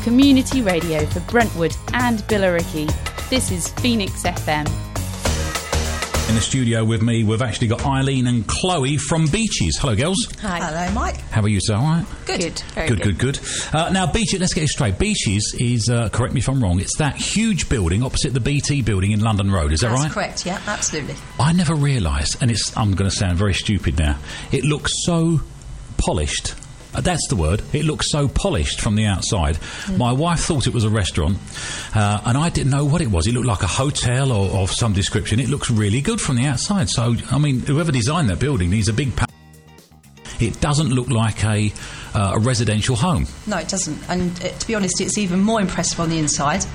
community radio for Brentwood and Billericay. This is Phoenix FM. In the studio with me, we've actually got Eileen and Chloe from Beaches. Hello, girls. Hi. Hello, Mike. How are you, sir? All right? Good. Very Good. Now, Beaches, let's get it straight. Beaches is, correct me if I'm wrong, it's that huge building opposite the BT building in London Road. Is that right? That's correct, yeah, absolutely. I never realised, and I'm going to sound very stupid now, it looks so polished. That's the word. It looks so polished from the outside. My wife thought it was a restaurant, and I didn't know what it was. It looked like a hotel or of some description. It looks really good from the outside. So, I mean, whoever designed that building needs a big... It doesn't look like a residential home. No, it doesn't. And to be honest, it's even more impressive on the inside.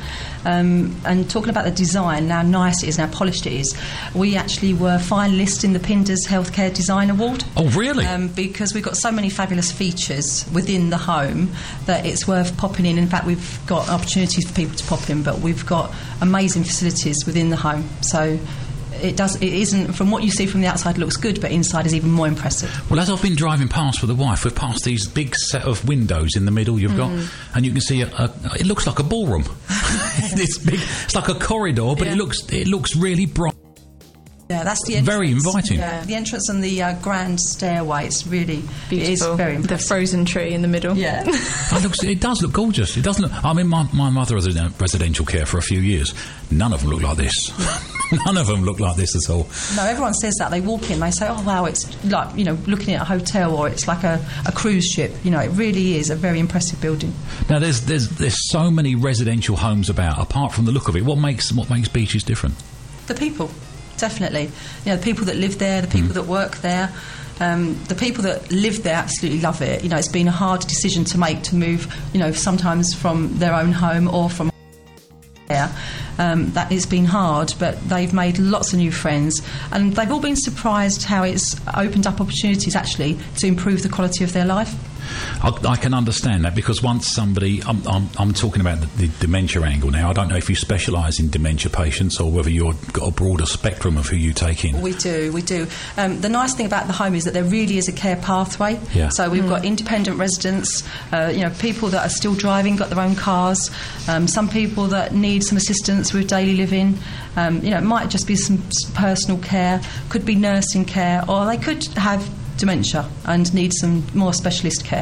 And talking about the design, how nice it is, and how polished it is, we actually were finalists in the Pinders Healthcare Design Award. Oh, really? Because we've got so many fabulous features within the home that it's worth popping in. In fact, we've got opportunities for people to pop in, but we've got amazing facilities within the home. So... It isn't, from what you see from the outside, it looks good, but inside is even more impressive. Well, as I've been driving past with the wife, we've passed these big set of windows in the middle you've got, and you can see it looks like a ballroom. It's big. It's like a corridor, but it looks really bright. Yeah, that's the entrance. Very inviting. Yeah, the entrance and the grand stairway. It's really beautiful. It is very impressive. The frozen tree in the middle. Yeah, it does look gorgeous. It doesn't look. I mean, my mother was in residential care for a few years. None of them look like this. None of them look like this at all. No, everyone says that. They walk in, they say, "Oh wow, it's like looking at a hotel, or it's like a cruise ship." It really is a very impressive building. Now, there's so many residential homes about. Apart from the look of it, what makes Beaches different? The people. Definitely. The people that live there, the people that work there, the people that live there absolutely love it. It's been a hard decision to make to move, sometimes from their own home or from there. That it's been hard, but they've made lots of new friends, and they've all been surprised how it's opened up opportunities actually to improve the quality of their life. I can understand that, because once somebody... I'm talking about the dementia angle now. I don't know if you specialise in dementia patients or whether you've got a broader spectrum of who you take in. We do. The nice thing about the home is that there really is a care pathway. Yeah. So we've got independent residents, people that are still driving, got their own cars, some people that need some assistance with daily living. It might just be some personal care, could be nursing care, or they could have dementia and need some more specialist care.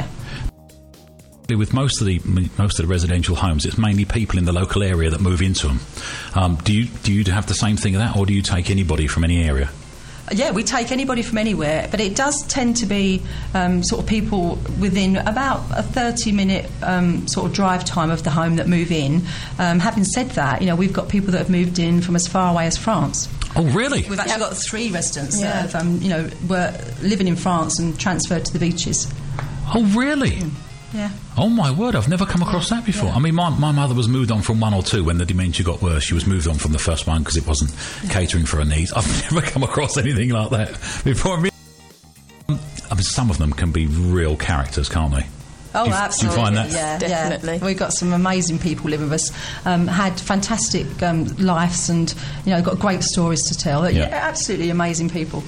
With most of the residential homes, it's mainly people in the local area that move into them. Do you have the same thing of that, or do you take anybody from any area? Yeah, we take anybody from anywhere, but it does tend to be sort of people within about a 30-minute sort of drive time of the home that move in. Having said that, we've got people that have moved in from as far away as France. Oh, really? We've actually got 3 residents that have, were living in France and transferred to the Beaches. Oh, really? Yeah. Oh, my word, I've never come across that before. Yeah. I mean, my mother was moved on from 1 or 2 when the dementia got worse. She was moved on from the first one because it wasn't catering for her needs. I've never come across anything like that before. I mean, some of them can be real characters, can't they? Oh, absolutely. Do you find that? Yeah, definitely. Yeah. We've got some amazing people living with us. Had fantastic lives, and got great stories to tell. Yeah, absolutely amazing people.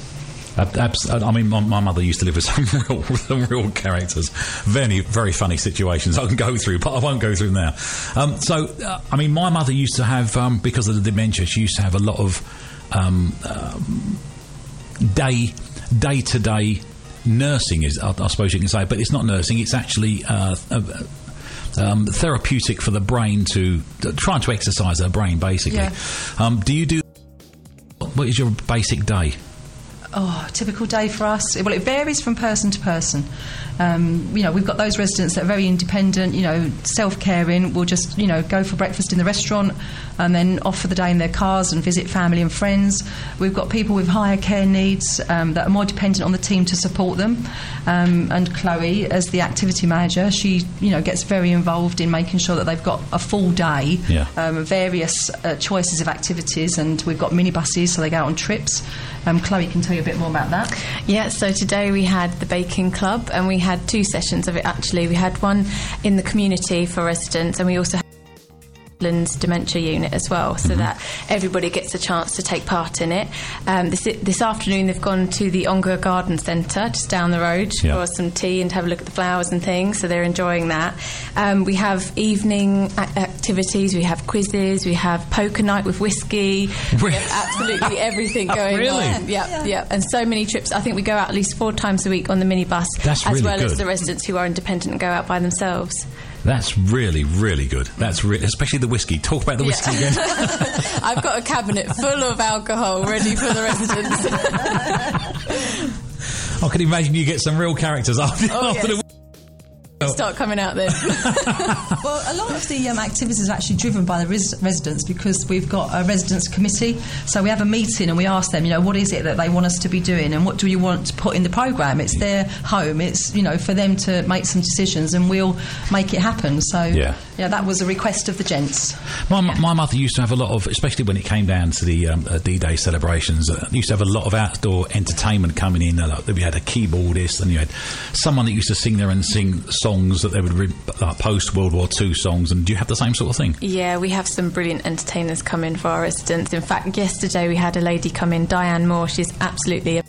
I mean, my mother used to live with some real characters. Very, very funny situations I can go through, but I won't go through them now. I mean, my mother used to have, because of the dementia, she used to have a lot of day-to-day nursing, I suppose you can say, but it's not nursing, it's actually therapeutic for the brain, trying to exercise her brain, basically. Yeah. What is your basic day? Oh, typical day for us. Well, it varies from person to person. We've got those residents that are very independent, self-caring, will just, go for breakfast in the restaurant and then off for the day in their cars and visit family and friends. We've got people with higher care needs that are more dependent on the team to support them. And Chloe, as the activity manager, she, gets very involved in making sure that they've got a full day, various choices of activities, and we've got minibuses so they go out on trips. Chloe can tell you a bit more about that. Yeah, so today we had the baking club, and we had 2 sessions of it actually. We had one in the community for residents, and we also had dementia unit as well, so that everybody gets a chance to take part in it. This afternoon they've gone to the Ongar Garden Centre just down the road for some tea and to have a look at the flowers and things, so they're enjoying that. We have evening activities, we have quizzes, we have poker night with whiskey, we have absolutely everything going on. Yeah. And so many trips. I think we go out at least 4 times a week on the minibus, as well as the residents who are independent and go out by themselves. That's really, really good. That's especially the whiskey. Talk about the whiskey again. I've got a cabinet full of alcohol ready for the residents. I can imagine you get some real characters after the start coming out then. Well, a lot of the activities are actually driven by the residents, because we've got a residents committee. So we have a meeting and we ask them, what is it that they want us to be doing and what do you want to put in the programme? It's their home. It's, for them to make some decisions and we'll make it happen. So, that was a request of the gents. My mother used to have a lot of, especially when it came down to the D-Day celebrations, used to have a lot of outdoor entertainment coming in. We had a keyboardist and you had someone that used to sing there and sing songs that they would post-World War II songs. And do you have the same sort of thing? Yeah, we have some brilliant entertainers come in for our residents. In fact, yesterday we had a lady come in, Diane Moore. She's absolutely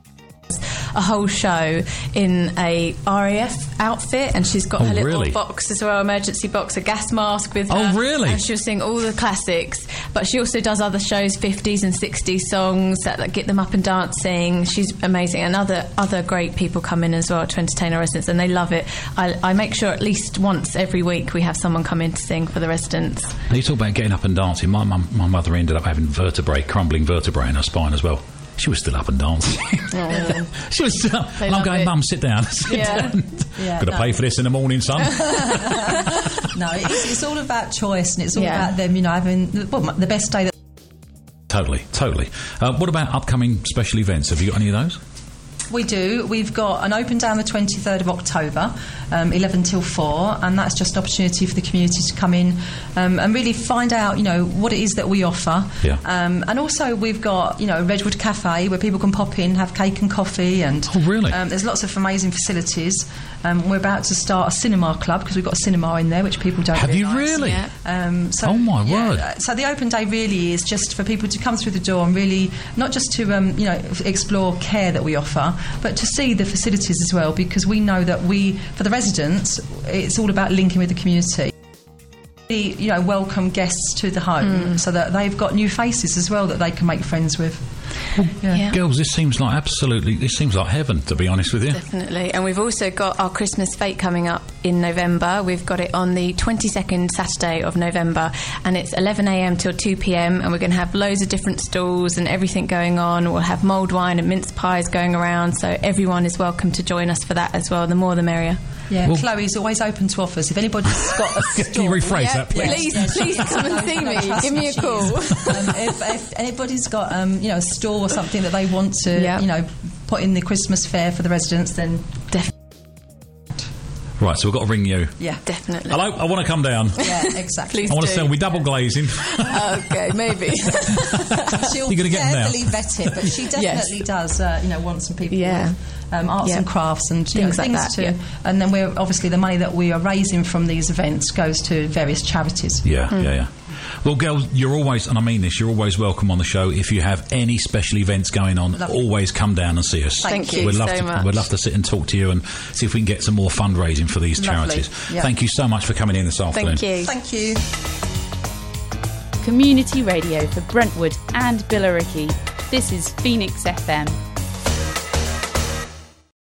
a whole show in a RAF outfit, and she's got her little box as well, emergency box, a gas mask with her. Oh, really? And she'll sing all the classics, but she also does other shows, 50s and 60s songs that get them up and dancing. She's amazing, and other great people come in as well to entertain our residents, and they love it. I make sure at least once every week we have someone come in to sing for the residents. Now, you talk about getting up and dancing. My mother ended up having crumbling vertebrae in her spine as well. She was still up and dancing. She was still up. And I'm going, Mum, sit down. Got to pay for this in the morning, son. No, it's all about choice, and it's all about them, having the best day. Totally. What about upcoming special events? Have you got any of those? We do. We've got an open day on the 23rd of October, 11 till 4, and that's just an opportunity for the community to come in and really find out, what it is that we offer. Yeah. And also we've got, Redwood Cafe where people can pop in, have cake and coffee, and there's lots of amazing facilities. We're about to start a cinema club because we've got a cinema in there, which people don't have realise. You really? Yeah. Oh my word! So the open day really is just for people to come through the door and really not just to explore care that we offer, but to see the facilities as well, because we know that for the residents, it's all about linking with the community. Welcome guests to the home so that they've got new faces as well that they can make friends with. Well, girls, this seems like heaven, to be honest with you. Definitely. And we've also got our Christmas Fete coming up in November. We've got it on the 22nd Saturday of November, and it's 11 a.m. till 2 p.m, and we're going to have loads of different stalls and everything going on. We'll have mulled wine and mince pies going around, so everyone is welcome to join us for that as well. The more the merrier. Yeah, well, Chloe's always open to offers. If anybody's got a store... Can you rephrase that, please? Please come and see me. Give me a call. If anybody's got a store or something that they want to, put in the Christmas fair for the residents, then definitely. Right, so we've got to ring you. Yeah, definitely. Hello, I want to come down. Yeah, exactly. Please I want to sell me double glazing. Okay, maybe. She'll carefully vet it, but she definitely does, want some people with arts and crafts and things like that. Too. Yeah. And then we're obviously the money that we are raising from these events goes to various charities. Yeah. Well, girls, you're always, and I mean this, you're always welcome on the show. If you have any special events going on, always come down and see us. Thank you so much. We'd love to sit and talk to you and see if we can get some more fundraising for these charities. Yeah. Thank you so much for coming in this afternoon. Thank you. Community radio for Brentwood and Billericay. This is Phoenix FM.